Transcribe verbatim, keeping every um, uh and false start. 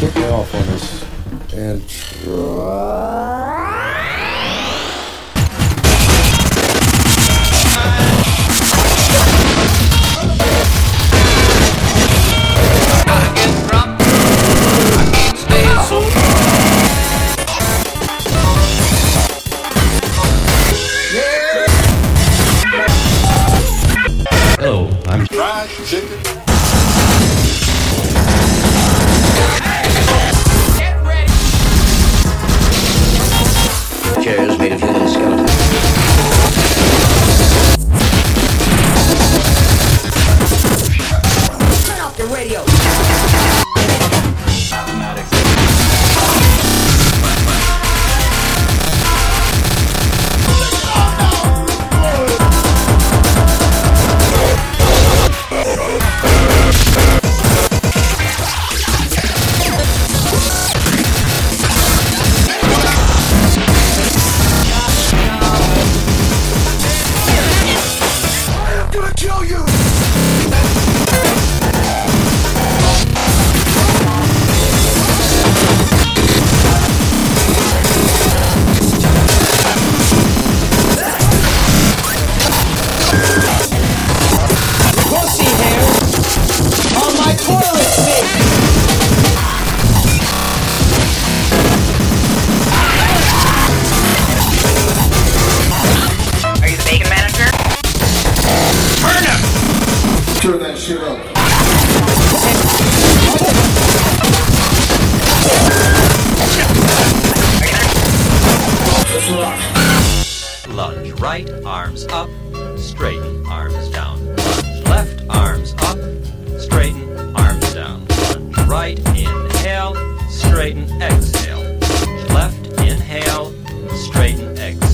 kick me off on this. And Hello, I'm fried chicken. Get ready. chairs made of human skeletons. Turn off the radio. Pussy hair on my toilet seat. Are you the bacon manager? Turn him! Turn that shit up. Let's rock. Lunge right, arms up, straighten, arms down. Lunge left, arms up, straighten, arms down. Lunge right, inhale, straighten, exhale. Lunge left, inhale, straighten, exhale.